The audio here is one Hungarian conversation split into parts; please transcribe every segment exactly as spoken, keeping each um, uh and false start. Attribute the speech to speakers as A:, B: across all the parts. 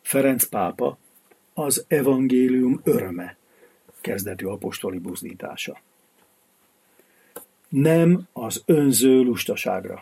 A: Ferenc pápa az evangélium öröme kezdetű apostoli buzdítása. Nem az önző lustaságra.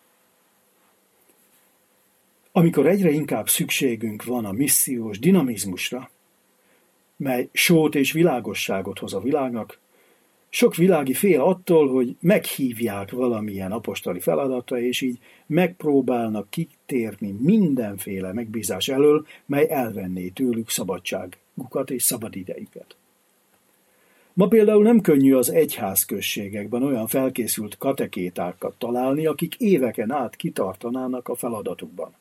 A: Amikor egyre inkább szükségünk van a missziós dinamizmusra, mely sót és világosságot hoz a világnak, sok világi fél attól, hogy meghívják valamilyen apostoli feladatra, és így megpróbálnak kitérni mindenféle megbízás elől, mely elvenné tőlük szabadságukat és szabadidejüket. Ma például nem könnyű az egyházközségekben olyan felkészült katekétákat találni, akik éveken át kitartanának a feladatukban.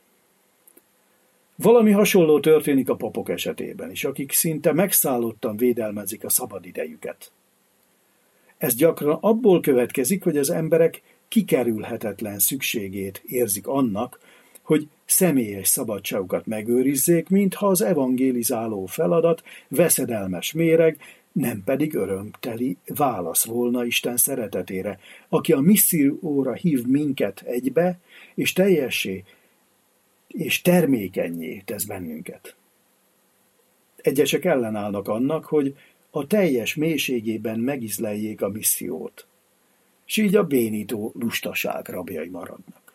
A: Valami hasonló történik a papok esetében is, akik szinte megszállottan védelmezik a szabadidejüket. Ez gyakran abból következik, hogy az emberek kikerülhetetlen szükségét érzik annak, hogy személyes szabadságukat megőrizzék, mintha az evangélizáló feladat veszedelmes méreg, nem pedig örömteli válasz volna Isten szeretetére, aki a misszióra hív minket egybe, és teljessé és termékennyé tesz bennünket. Egyesek ellenállnak annak, hogy a teljes mélységében megizleljék a missziót, s így a bénító lustaság rabjai maradnak.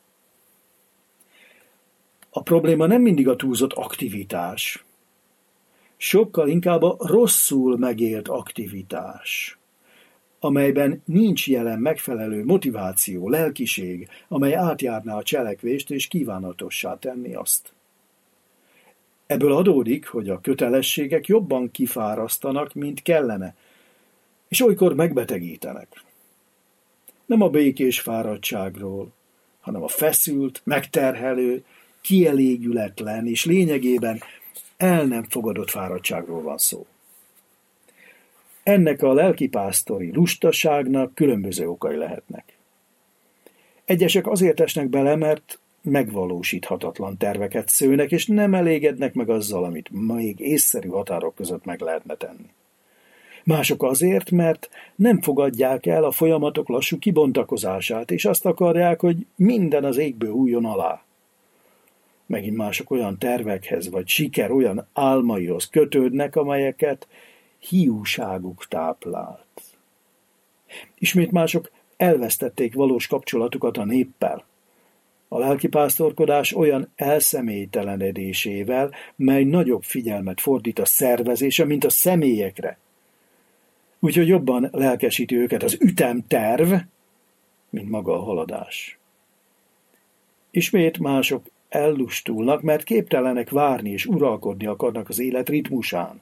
A: A probléma nem mindig a túlzott aktivitás, sokkal inkább a rosszul megélt aktivitás, amelyben nincs jelen megfelelő motiváció, lelkiség, amely átjárná a cselekvést és kívánatossá tenni azt. Ebből adódik, hogy a kötelességek jobban kifárasztanak, mint kellene, és olykor megbetegítenek. Nem a békés fáradtságról, hanem a feszült, megterhelő, kielégületlen és lényegében el nem fogadott fáradtságról van szó. Ennek a lelkipásztori lustaságnak különböző okai lehetnek. Egyesek azért esnek bele, mert megvalósíthatatlan terveket szőnek, és nem elégednek meg azzal, amit még észszerű határok között meg lehetne tenni. Mások azért, mert nem fogadják el a folyamatok lassú kibontakozását, és azt akarják, hogy minden az égből újjon alá. Megint mások olyan tervekhez, vagy siker olyan álmaihoz kötődnek, amelyeket hiúságuk táplált. Ismét mások elvesztették valós kapcsolatukat a néppel. A lelkipásztorkodás olyan elszemélytelenedésével, mely nagyobb figyelmet fordít a szervezése, mint a személyekre. Úgyhogy jobban lelkesíti őket az ütemterv, mint maga a haladás. Ismét mások ellustulnak, mert képtelenek várni és uralkodni akarnak az élet ritmusán.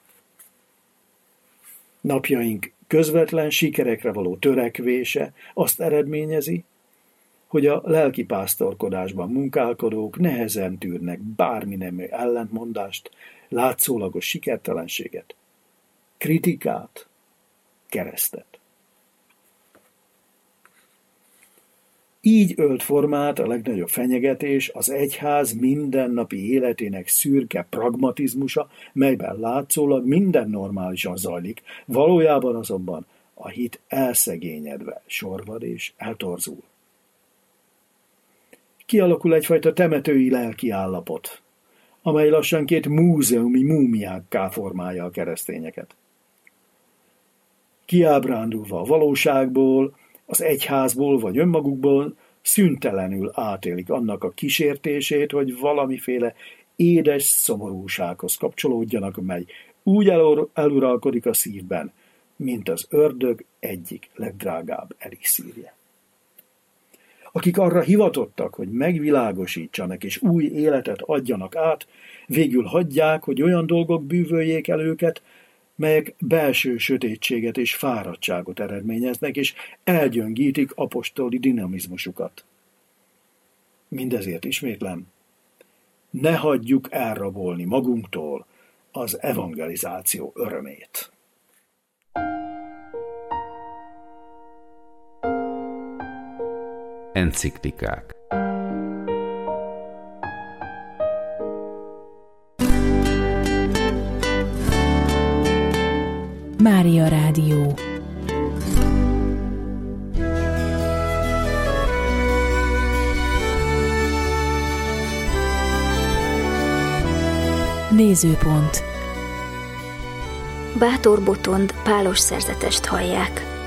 A: Napjaink közvetlen sikerekre való törekvése azt eredményezi, hogy a lelkipásztorkodásban munkálkodók nehezen tűrnek bármi nemű ellentmondást, látszólagos sikertelenséget, kritikát, keresztet. Így ölt formát a legnagyobb fenyegetés, az egyház mindennapi életének szürke pragmatizmusa, melyben látszólag minden normálisan zajlik, valójában azonban a hit elszegényedve sorvad és eltorzul. Kialakul egyfajta temetői lelki állapot, amely lassanként múzeumi múmiákká formálja a keresztényeket. Kiábrándulva a valóságból, az egyházból vagy önmagukból szüntelenül átélik annak a kísértését, hogy valamiféle édes szomorúsághoz kapcsolódjanak, mely úgy eluralkodik a szívben, mint az ördög egyik legdrágább elixírje. Akik arra hivatottak, hogy megvilágosítsanak és új életet adjanak át, végül hagyják, hogy olyan dolgok bűvöljék el őket, melyek belső sötétséget és fáradtságot eredményeznek, és elgyöngítik apostoli dinamizmusukat. Mindezért ismétlem, ne hagyjuk elrabolni magunktól az evangelizáció örömét.
B: Enciklikák.
C: Mária Rádió. Nézőpont.
B: Bátor Botond pálos szerzetest hallják.